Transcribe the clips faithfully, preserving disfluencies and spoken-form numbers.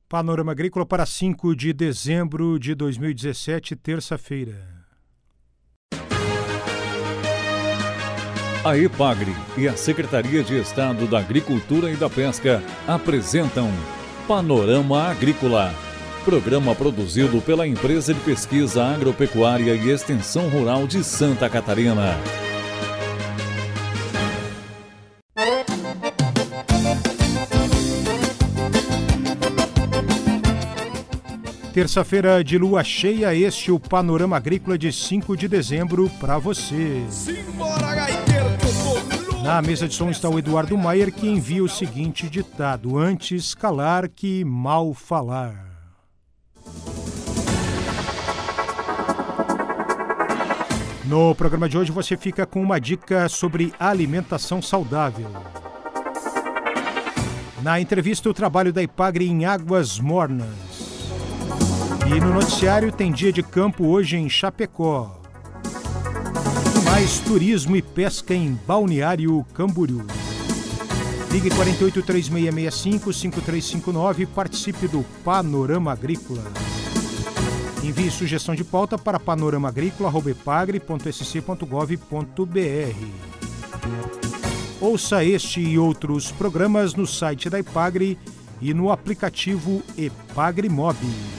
Panorama Agrícola para cinco de dezembro de dois mil e dezessete, terça-feira. A EPAGRE e a Secretaria de Estado da Agricultura e da Pesca apresentam Panorama Agrícola, programa produzido pela Empresa de Pesquisa Agropecuária e Extensão Rural de Santa Catarina. Terça-feira de lua cheia, este é o Panorama Agrícola de cinco de dezembro para você. Simbora, gaiteiro, que eu tô... Na mesa de som está o Eduardo Maier, que envia o seguinte ditado: antes calar que mal falar. No programa de hoje você fica com uma dica sobre alimentação saudável. Na entrevista, o trabalho da EPAGRE em Águas Mornas. E no noticiário tem dia de campo hoje em Chapecó. Mais turismo e pesca em Balneário Camboriú. Ligue quatro oito três seis seis cinco, cinco três cinco nove e participe do Panorama Agrícola. Envie sugestão de pauta para panoramaagrícola arroba epagre ponto s c ponto gov ponto b r. Ouça este e outros programas no site da EPAGRE e no aplicativo EPAGRE Mob.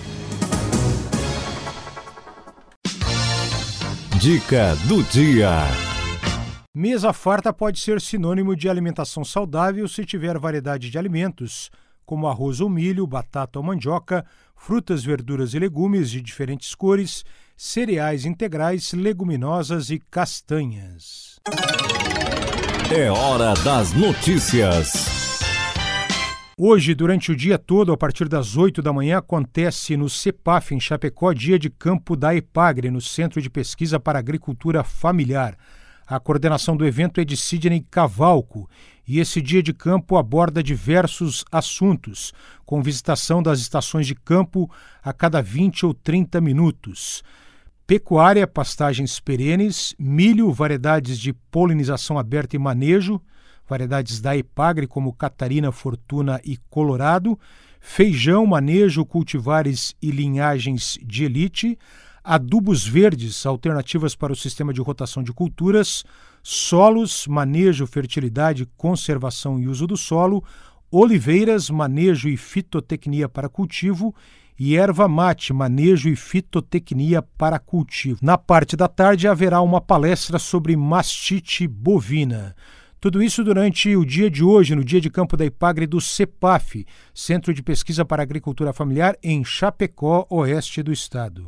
Dica do dia. Mesa farta pode ser sinônimo de alimentação saudável se tiver variedade de alimentos, como arroz ou milho, batata ou mandioca, frutas, verduras e legumes de diferentes cores, cereais integrais, leguminosas e castanhas. É hora das notícias. Hoje, durante o dia todo, a partir das oito da manhã, acontece no CEPAF, em Chapecó, dia de campo da EPAGRE, no Centro de Pesquisa para Agricultura Familiar. A coordenação do evento é de Sidney Cavalco e esse dia de campo aborda diversos assuntos, com visitação das estações de campo a cada vinte ou trinta minutos. Pecuária, pastagens perenes, milho, variedades de polinização aberta e manejo, variedades da EPAGRE como Catarina, Fortuna e Colorado, feijão, manejo, cultivares e linhagens de elite, adubos verdes, alternativas para o sistema de rotação de culturas, solos, manejo, fertilidade, conservação e uso do solo, oliveiras, manejo e fitotecnia para cultivo e erva mate, manejo e fitotecnia para cultivo. Na parte da tarde haverá uma palestra sobre mastite bovina. Tudo isso durante o dia de hoje, no dia de campo da EPAGRE do CEPAF, Centro de Pesquisa para Agricultura Familiar, em Chapecó, oeste do estado.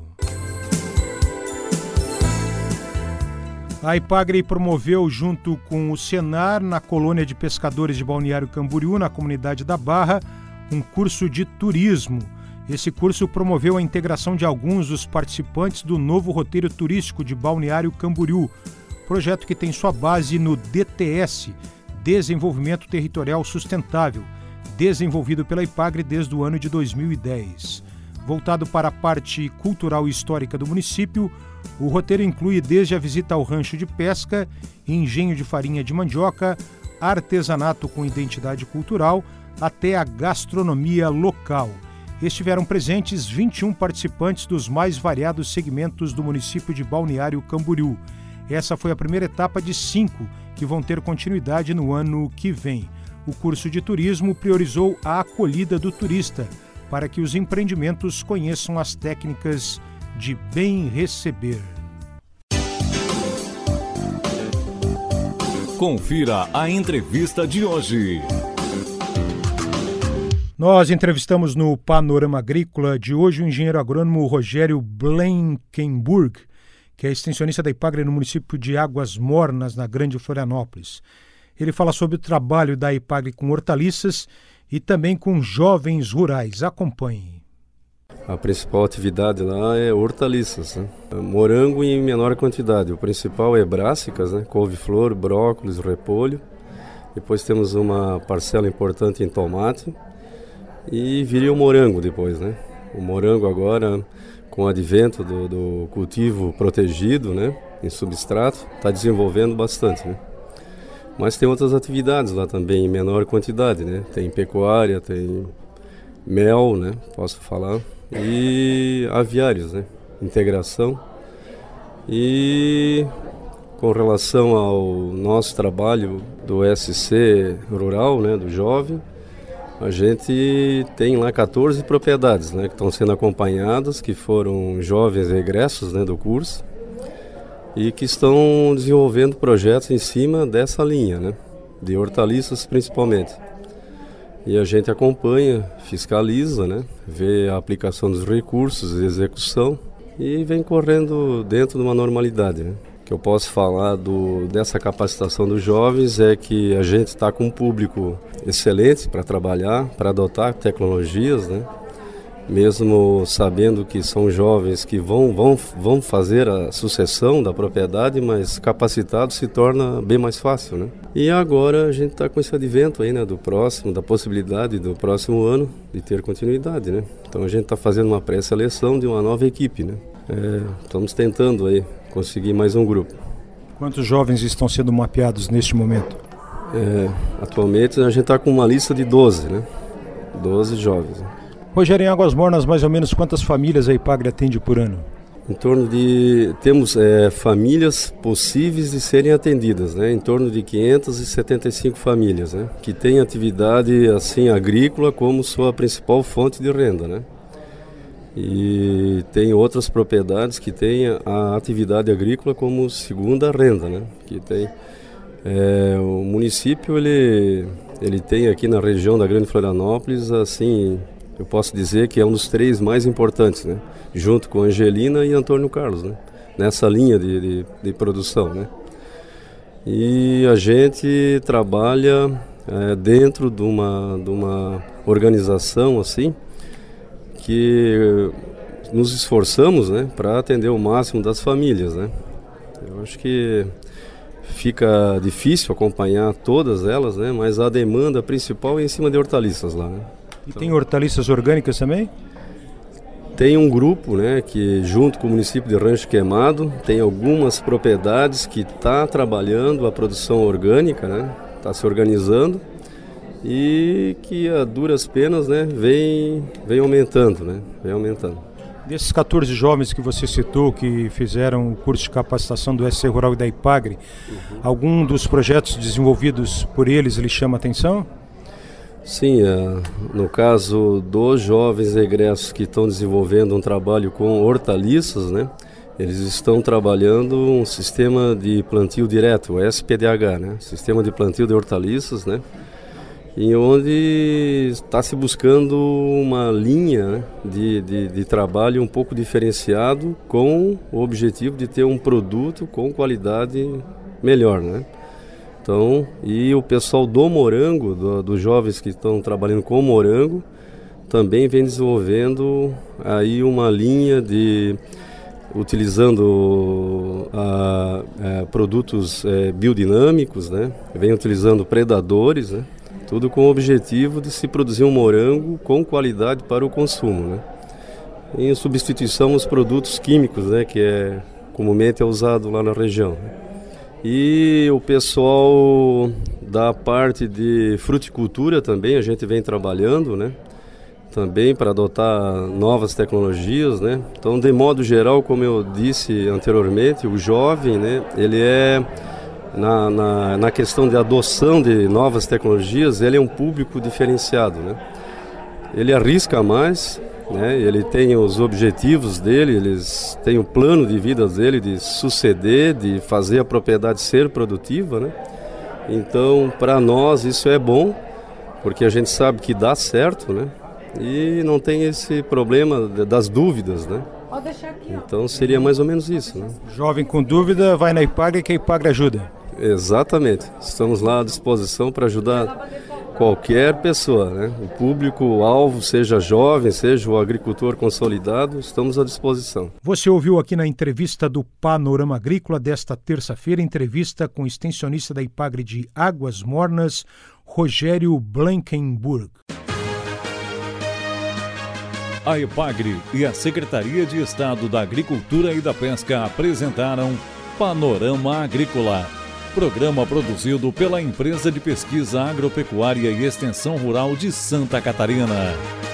A EPAGRE promoveu, junto com o Senar, na colônia de pescadores de Balneário Camboriú, na comunidade da Barra, um curso de turismo. Esse curso promoveu a integração de alguns dos participantes do novo roteiro turístico de Balneário Camboriú, projeto que tem sua base no D T S, Desenvolvimento Territorial Sustentável, desenvolvido pela EPAGRE desde o ano de dois mil e dez. Voltado para a parte cultural e histórica do município, o roteiro inclui desde a visita ao rancho de pesca, engenho de farinha de mandioca, artesanato com identidade cultural, até a gastronomia local. Estiveram presentes vinte e um participantes dos mais variados segmentos do município de Balneário Camboriú. Essa foi a primeira etapa de cinco que vão ter continuidade no ano que vem. O curso de turismo priorizou a acolhida do turista, para que os empreendimentos conheçam as técnicas de bem receber. Confira a entrevista de hoje. Nós entrevistamos no Panorama Agrícola de hoje o engenheiro agrônomo Rogério Blankenburg, que é extensionista da EPAGRE no município de Águas Mornas, na Grande Florianópolis. Ele fala sobre o trabalho da EPAGRE com hortaliças e também com jovens rurais. Acompanhe. A principal atividade lá é hortaliças, né? Morango em menor quantidade. O principal é brássicas, né? Couve-flor, brócolis, repolho. Depois temos uma parcela importante em tomate e viria o morango depois, né? O morango agora, com o advento do, do cultivo protegido, né, em substrato, está desenvolvendo bastante, né? Mas tem outras atividades lá também em menor quantidade, né? Tem pecuária, tem mel, né, posso falar, e aviários, né, integração. E com relação ao nosso trabalho do S C rural, né, do jovem, a gente tem lá quatorze propriedades, né, que estão sendo acompanhadas, que foram jovens egressos, né, do curso e que estão desenvolvendo projetos em cima dessa linha, né, de hortaliças principalmente. E a gente acompanha, fiscaliza, né, vê a aplicação dos recursos de execução e vem correndo dentro de uma normalidade, né. O que eu posso falar do, dessa capacitação dos jovens é que a gente está com um público excelente para trabalhar, para adotar tecnologias, né? Mesmo sabendo que são jovens que vão, vão, vão fazer a sucessão da propriedade, mas capacitado se torna bem mais fácil, né? E agora a gente está com esse advento aí, né, do próximo, da possibilidade do próximo ano de ter continuidade, né? Então a gente está fazendo uma pré-seleção de uma nova equipe, né? É, estamos tentando aí conseguir mais um grupo. Quantos jovens estão sendo mapeados neste momento? É, atualmente a gente está com uma lista de doze, né? doze jovens. Rogério, em Águas Mornas, mais ou menos quantas famílias a IPAGRE atende por ano? Em torno de... Temos é, famílias possíveis de serem atendidas, né? Em torno de quinhentas e setenta e cinco famílias, né? Que têm atividade assim, agrícola como sua principal fonte de renda, né? E tem outras propriedades que têm a atividade agrícola como segunda renda, né? Que tem, é, o município ele, ele tem aqui na região da Grande Florianópolis, assim, eu posso dizer que é um dos três mais importantes, né? Junto com Angelina e Antônio Carlos, né? Nessa linha de, de, de produção, né? E a gente trabalha é, dentro de uma, de uma organização assim, que nos esforçamos, né, para atender o máximo das famílias, né? Eu acho que fica difícil acompanhar todas elas, né, mas a demanda principal é em cima de hortaliças lá, né? E então, tem hortaliças orgânicas também? Tem um grupo, né, que junto com o município de Rancho Queimado tem algumas propriedades que está trabalhando a produção orgânica, né? Está se organizando. E que a duras penas, né, vem, vem aumentando, né, vem aumentando. Desses quatorze jovens que você citou, que fizeram o curso de capacitação do S C Rural e da IPAGRE, uhum. Algum dos projetos desenvolvidos por eles lhe chama a atenção? Sim, é, no caso dos jovens egressos que estão desenvolvendo um trabalho com hortaliças, né, eles estão trabalhando um sistema de plantio direto, o S P D H, né, sistema de plantio de hortaliças, né, em onde está se buscando uma linha, né, de, de, de trabalho um pouco diferenciado com o objetivo de ter um produto com qualidade melhor, né? Então, e o pessoal do morango, do, dos jovens que estão trabalhando com morango, também vem desenvolvendo aí uma linha de utilizando a, a, produtos é, biodinâmicos, né? Vem utilizando predadores, né? Tudo com o objetivo de se produzir um morango com qualidade para o consumo, né? Em substituição aos produtos químicos, né, que é comumente é usado lá na região. E o pessoal da parte de fruticultura também, a gente vem trabalhando, né? Também para adotar novas tecnologias, né? Então, de modo geral, como eu disse anteriormente, o jovem, né, ele é... Na, na, na questão de adoção de novas tecnologias, ele é um público diferenciado, né? Ele arrisca mais, né? Ele tem os objetivos dele, eles têm o plano de vida dele de suceder, de fazer a propriedade ser produtiva, né? Então, para nós isso é bom, porque a gente sabe que dá certo, né? E não tem esse problema das dúvidas, né? Então seria mais ou menos isso, né? Jovem com dúvida vai na IPAGRE, que a IPAGRE ajuda. Exatamente, estamos lá à disposição para ajudar qualquer pessoa, né? O público-alvo, seja jovem, seja o agricultor consolidado, estamos à disposição. Você ouviu aqui na entrevista do Panorama Agrícola desta terça-feira, entrevista com o extensionista da IPAGRE de Águas Mornas, Rogério Blankenburg. A IPAGRE e a Secretaria de Estado da Agricultura e da Pesca apresentaram Panorama Agrícola, programa produzido pela Empresa de Pesquisa Agropecuária e Extensão Rural de Santa Catarina.